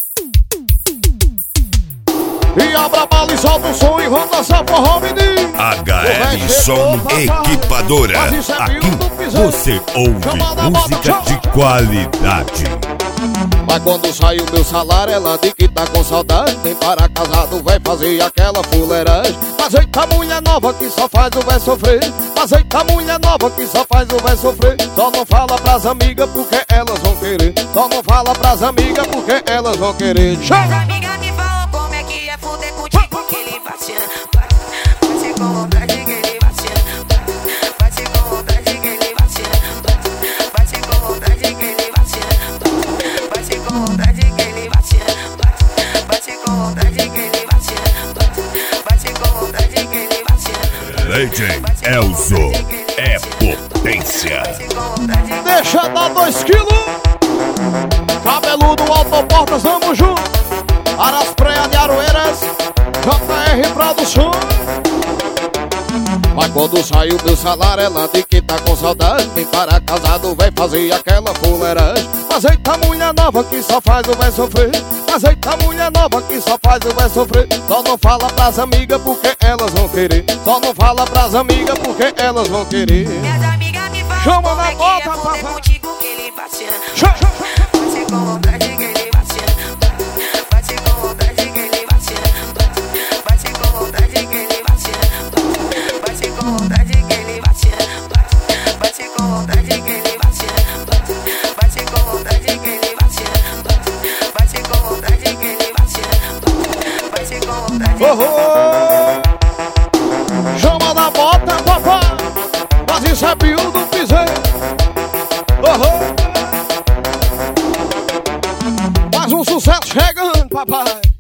E abra a bala e solta o som e vamos dançar forró, menino. HL Som Equipadora. Aqui você ouve música de qualidade. Mas quando sai o meu salário, ela diz que tá com saudade. Nem para casado vai fazer aquela fuleiragem. Mas eita mulher nova que só faz o véi sofrer. Mas eita mulher nova que só faz o véi sofrer. Só não fala pras amigas porque elas vão querer. Só não fala pras amigas porque elas vão querer. As amigas me falam como é que é fuder contigo que ele vacina. Vai ser com vontade que ele vacina. Vai ser com vontade que ele vacina. Vai ser com vontade que ele vacina. Vai ser com vontade que ele vacina. Vai ser com vontade que ele vacina. Vai ser com vontade que ele vacina. Legend Elzo é potência. Deixa dar 2 quilos. Cabeludo, Autoportas, vamos junto. Araspreia de Aroeiras, JR Produção. Mas quando sai o meu salário, ela diz que tá com saudade. Nem para casado vai fazer aquela fuleiragem. Mas eita mulher nova que só faz o véi sofrer. Mas eita mulher nova que só faz o véi sofrer. Só não fala pras amigas porque elas vão querer. Só não fala pras amigas porque elas vão querer. Minhas amigas me falam Chama como na é que bota, é fuder papai. contigo que ele vacina. Chama. Vai ser com vontade que ele vacina. Vai ser com vontade que ele vacina. Vai ser com vontade que ele vacina. Vai ser com vontade que ele vacina. Vai ser com vontade que ele vacina. Vai ser com vontade que ele vacina. Vai ser com vontade que ele vacina. Vai ser com vontade. Chama na bota, papai. Mas isso é pio do piseiro. Mais um sucesso chegando, papai.